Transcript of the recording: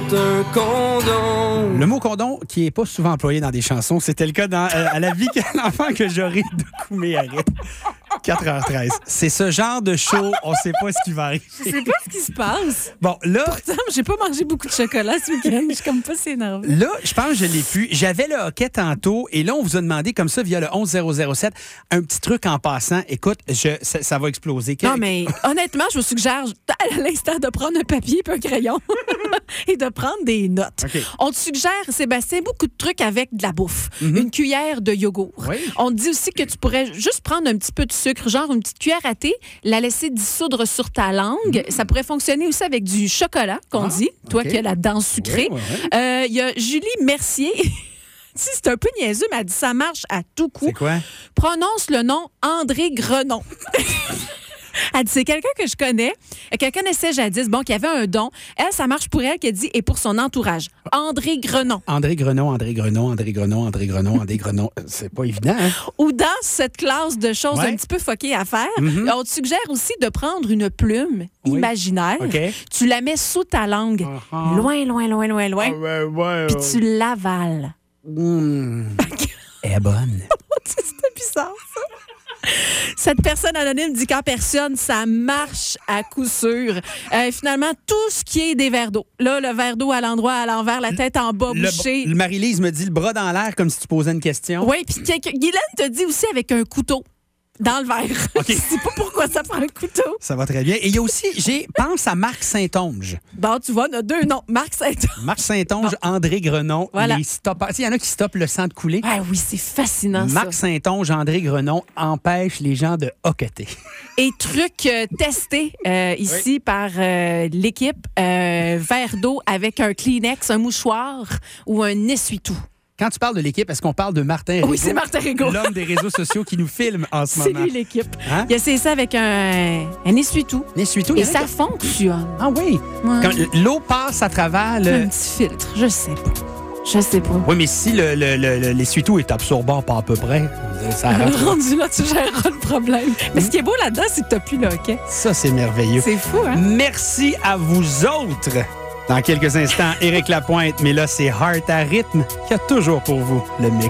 un condom. Le mot condom qui n'est pas souvent employé dans des chansons, c'était le cas dans À la vie qu'un enfant que j'aurai de Koumé-Arrête. 4h13. C'est ce genre de show, on sait pas ce qui va arriver. Je sais pas ce qui se passe. Bon, là... Pourtant, j'ai pas mangé beaucoup de chocolat ce week-end. Je suis comme pas si énervée. Là, je pense que je l'ai pu. J'avais le hockey tantôt et là, on vous a demandé comme ça via le 11007 un petit truc en passant. Écoute, ça va exploser. Non, mais honnêtement, je vous suggère à l'instant de prendre un papier et un crayon et de prendre des notes. Okay. On te suggère, Sébastien, beaucoup de trucs avec de la bouffe. Une cuillère de yogourt. Oui. On te dit aussi que tu pourrais juste prendre un petit peu de sucre, genre une petite cuillère à thé, la laisser dissoudre sur ta langue. Ça pourrait fonctionner aussi avec du chocolat, qu'on dit. Toi qui as la dent sucrée. Il y a Julie Mercier. Si c'est un peu niaiseux, mais elle dit ça marche à tout coup. C'est quoi? Prononce le nom André Grenon. Elle dit, c'est quelqu'un que je connais, qu'elle connaissait jadis, qui avait un don. Elle, ça marche pour elle, qu'elle dit, et pour son entourage. André Grenon. André Grenon, André Grenon, André Grenon, André Grenon, André Grenon. C'est pas évident, hein? Ou dans cette classe de choses un petit peu fuckées à faire, on te suggère aussi de prendre une plume imaginaire. Okay. Tu la mets sous ta langue, loin, loin, loin, loin, loin, puis tu l'avales. Elle est bonne. C'était bizarre, ça. Cette personne anonyme dit qu'en personne, ça marche à coup sûr. Finalement, tout ce qui est des verres d'eau. Là, le verre d'eau à l'endroit, à l'envers, la tête en bas, bouchée. Marie-Lise me dit le bras dans l'air comme si tu posais une question. Oui, puis Guylaine te dit aussi avec un couteau. Dans le verre. Okay. Je sais pas pourquoi ça prend un couteau. Ça va très bien. Et il y a aussi, pense à Marc Saint-Onge. Bon, tu vois, on a deux noms. Marc Saint-Onge. Marc Saint-Onge, André Grenon. Voilà. Il y en a qui stoppent le sang de couler. Ah oui, c'est fascinant, Marc Saint-Onge, André Grenon empêchent les gens de hoqueter. Et truc testé ici par l'équipe, verre d'eau avec un Kleenex, un mouchoir ou un essuie-tout. Quand tu parles de l'équipe, est-ce qu'on parle de Martin Rigaud? Oui, c'est Martin Rigaud. L'homme des réseaux sociaux qui nous filme en ce moment. C'est lui, l'équipe. Hein? Il a essayé ça avec un essuie-tout. Un essuie-tout? Et ça fonctionne. Ah oui? Ouais. Quand l'eau passe à travers le... Un petit filtre, je sais pas. Je sais pas. Oui, mais si l'essuie-tout est absorbant pas à peu près, ça rentre. Rendu là, tu géreras le problème. Mais ce qui est beau là-dedans, c'est que t'as plus le hockey. Ça, c'est merveilleux. C'est fou, hein? Merci à vous autres. Dans quelques instants, Éric Lapointe, mais là, c'est Heart à rythme qui a toujours pour vous le mix.